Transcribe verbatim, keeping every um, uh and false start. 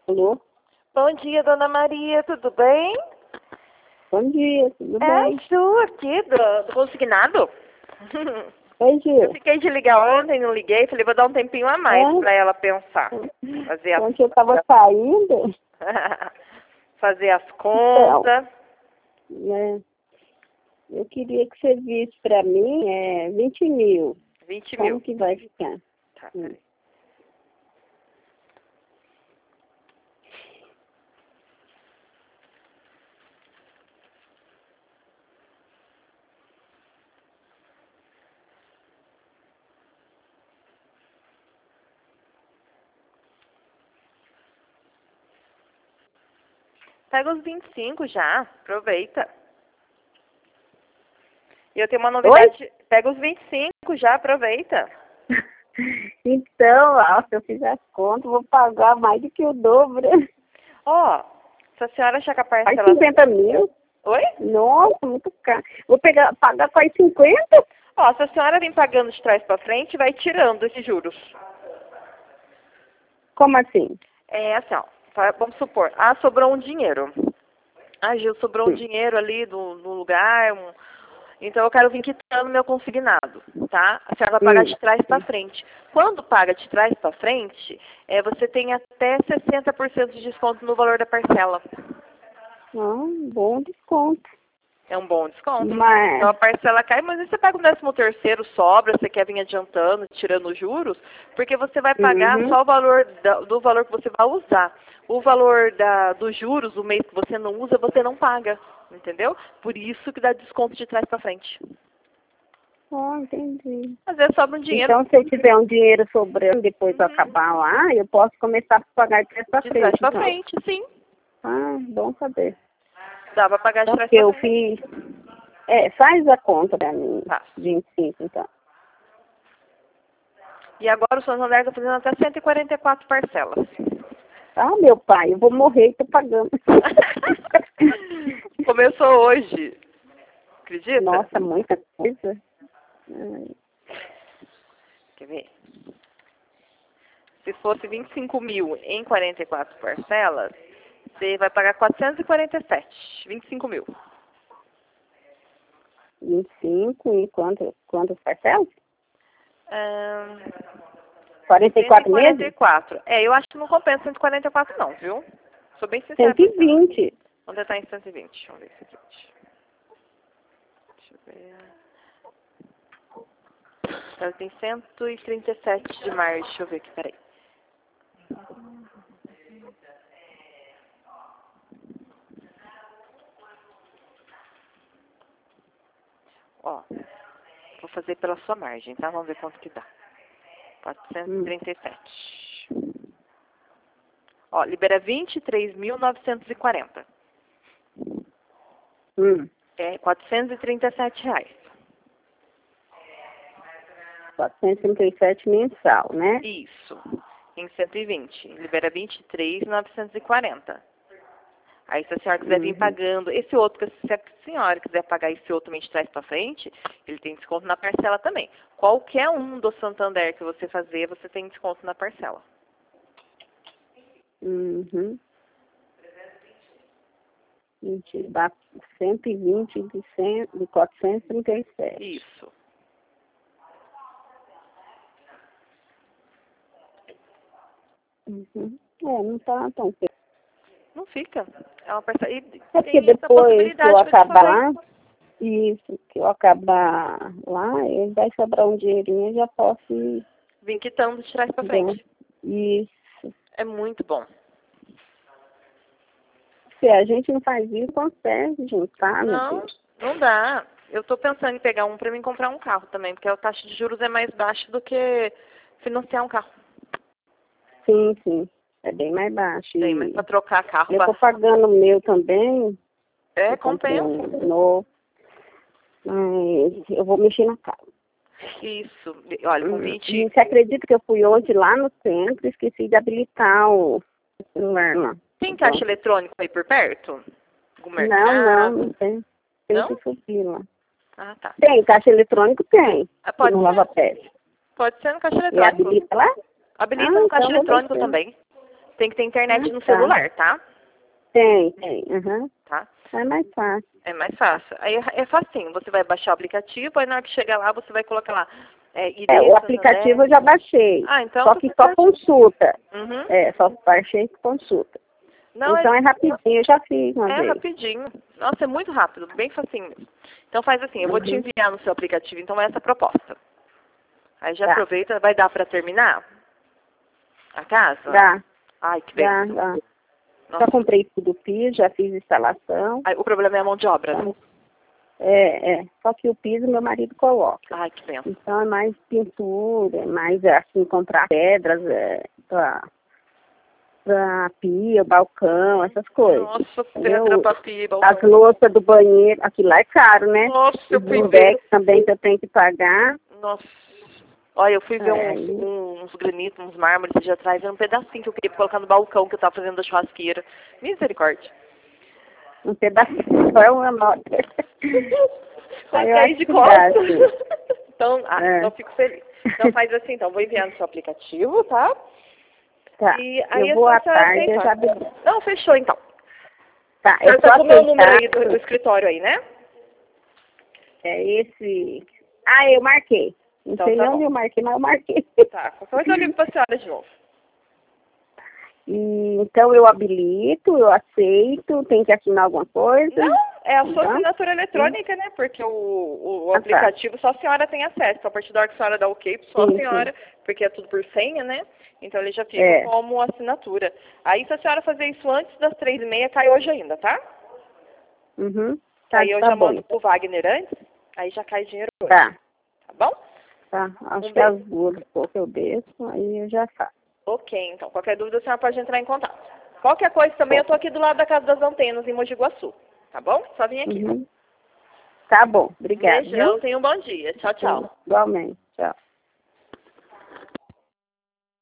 Alô? Bom dia, dona Maria, tudo bem? Bom dia, tudo É bem? a sua aqui, do, do consignado. Oi, Eu Gil. fiquei de ligar ontem, não liguei, falei, vou dar um tempinho a mais É? pra ela pensar. Fazer as, Ontem eu estava saindo, fazer as então, contas. né? Eu queria que você visse para mim é, vinte mil. vinte Como mil. que vai ficar? Tá, Hum. peraí. Pega os vinte e cinco já, aproveita. E eu tenho uma novidade. Pega os vinte e cinco já, aproveita. Então, ó, se eu fizer as contas, vou pagar mais do que o dobro. Ó, se a senhora achar que a Faz parcela... cinquenta mil? Oi? Nossa, muito caro. Vou pegar, pagar quase cinquenta? Ó, se a senhora vem pagando de trás pra frente, vai tirando esses juros. Como assim? É assim, ó, fa- vamos supor, ah, sobrou um dinheiro. Ah, Gil, sobrou um Hum. dinheiro ali do, no lugar, um- então eu quero vir quitando meu consignado, tá? A senhora vai pagar Hum. de trás para frente. Quando paga de trás para frente, é, você tem até sessenta por cento de desconto no valor da parcela. Ah, bom desconto. É um bom desconto. Mas, Então a parcela cai, mas aí você pega o décimo terceiro, sobra, você quer vir adiantando, tirando os juros, porque você vai pagar uhum. só o valor da- do valor que você vai usar. O valor da, dos juros, o mês que você não usa, você não paga. Entendeu? Por isso que dá desconto de trás para frente. Oh, entendi. Às vezes sobra um dinheiro Então, se eu tiver um dinheiro sobrando depois de eu acabar lá, eu posso começar a pagar de trás para de trás frente, para então. frente, sim. Ah, bom saber. Dá para pagar de Então, trás porque para eu frente. fiz... É, faz a conta para mim, Faço. vinte e cinco, então. E agora o Santander está fazendo até cento e quarenta e quatro parcelas. Ah, meu pai, eu vou morrer e tô pagando. Começou hoje. Acredita? Nossa, muita coisa. Ai. Quer ver? Se fosse vinte e cinco mil em quarenta e quatro parcelas, você vai pagar quatrocentos e quarenta e sete. vinte e cinco mil. vinte e cinco e quanto, quantas parcelas? Ahn, quarenta e quatro meses? cento e quarenta e quatro. É, eu acho que não compensa cento e quarenta e quatro não, viu? Sou bem sincera cento e pra você. vinte. Onde está em cento e vinte? Vamos ver o seguinte. Deixa eu ver. Ela tem cento e trinta e sete de março. Deixa eu ver aqui, peraí. Ó, vou fazer pela sua margem, tá? Vamos ver quanto que dá. quatrocentos e trinta e sete. Ó, libera vinte e três mil novecentos e quarenta. Hum. É quatrocentos e trinta e sete reais. quatrocentos e trinta e sete mensal, né? Isso. Em cento e vinte. Libera vinte e três mil novecentos e quarenta. Aí se a senhora quiser vir Uhum. pagando, esse outro, se a senhora quiser pagar esse outro mês de trás para frente, ele tem desconto na parcela também. Qualquer um do Santander que você fazer, você tem desconto na parcela. Uhum. vinte, dá cento e vinte de, cem, de quatrocentos e trinta e sete. Isso. Uhum. É, não tá tão perto. Não fica. É uma parcela. E É porque tem essa depois que eu possibilidade que eu te falei. acabar, isso, que eu acabar lá, eu vai sobrar um dinheirinho, eu já posso ir Vim quitando de trás para dando. frente. Isso. É muito bom. Se a gente não faz isso, consegue juntar, meu Não, Deus. não dá. Eu estou pensando em pegar um para mim comprar um carro também, porque a taxa de juros é mais baixa do que financiar um carro. Sim, sim. É bem mais baixo. Tem, mas E para trocar carro, eu pra... tô pagando o meu também. é, Eu comprei compensa. um novo. Mas eu vou mexer na casa. Isso. Olha, com Hum, vinte. E você acredita que eu fui hoje lá no centro e esqueci de habilitar o celular lá? Tem Então, caixa eletrônico aí por perto? Algum não, não, mercado? não tem. Tem Não? que subir lá. Ah, tá. Tem, caixa eletrônico tem. Ah, Que pode não ser. lava pé. Pode ser no caixa E eletrônico. habilita lá? Habilita Ah, no caixa então vou eletrônico descer. também. Tem que ter internet Ah, no tá. celular, tá? Tem, tem. Uhum. Tá? É mais fácil. É mais fácil. Aí é, é facinho. Você vai baixar o aplicativo, aí na hora que chegar lá, você vai colocar lá. É, I D, É, o Santander. aplicativo eu já baixei. Ah, então Só tá que tudo só certinho. consulta. Uhum. É, só baixei e consulta. Não, Então é, é rapidinho, eu já fiz uma é vez. rapidinho. Nossa, é muito rápido, bem facinho mesmo. Então faz assim, eu vou te Uhum. enviar no seu aplicativo, então é essa a proposta. Aí já Tá. aproveita, vai dar pra terminar a casa? Dá, Ai, que dá, bem. dá. Nossa. Já comprei tudo o piso, já fiz instalação. Ai, o problema é a mão de obra, né? É, é. Só que o piso meu marido coloca. Ai, que bem. Então é mais pintura, é mais assim, comprar pedras é, pra, pra pia, balcão, essas coisas. Nossa, Entendeu? pedra, papel, As balcão. louças do banheiro, aquilo lá é caro, né? Nossa, eu Os fui ver. burbex também que eu tenho que pagar. Nossa. Olha, eu fui ver É, uns, aí, uns granitos, uns mármores de atrás, era um pedacinho que eu queria colocar no balcão que eu tava fazendo da churrasqueira. Misericórdia. um pedacinho, só é uma nota. Aí eu Coloquei acho de que dá, costas. assim. Então, ah, É. então fico feliz. Então faz assim, então, vou enviar no seu aplicativo, tá? Tá, E aí eu é vou só à você tarde, eu aceitar. já... Não, fechou então. Tá, Você eu tá só com o meu número aí aceitar... do, do escritório aí, né? É esse... Ah, eu marquei. Não Então sei tá nem bom. onde eu marquei, mas eu marquei. Tá, qualquer coisa eu ligo pra senhora de novo. E, então eu habilito, eu aceito, tem que assinar alguma coisa? Não, é a sua Não? assinatura eletrônica, né? Porque o, o, o Ah, tá. aplicativo só a senhora tem acesso. Então, a partir da hora que a senhora dá ok, só Sim, a senhora, porque é tudo por senha, né? Então ele já fica É. como assinatura. Aí se a senhora fazer isso antes das três e meia, cai hoje ainda, tá? Uhum. Tá, Aí eu tá já bom. mando pro Wagner antes, aí já cai dinheiro hoje. Tá, Tá bom? tá. Acho Um que as beijo. duas pouco eu desço, aí eu já faço. Ok, então qualquer dúvida a senhora pode entrar em contato. Qualquer coisa também, eu tô aqui do lado da Casa das Antenas, em Mogi Guaçu. Tá bom? Só vim aqui. Uhum. Tá bom, obrigada. Beijão, tenha um bom dia. Tchau, tchau. Igualmente.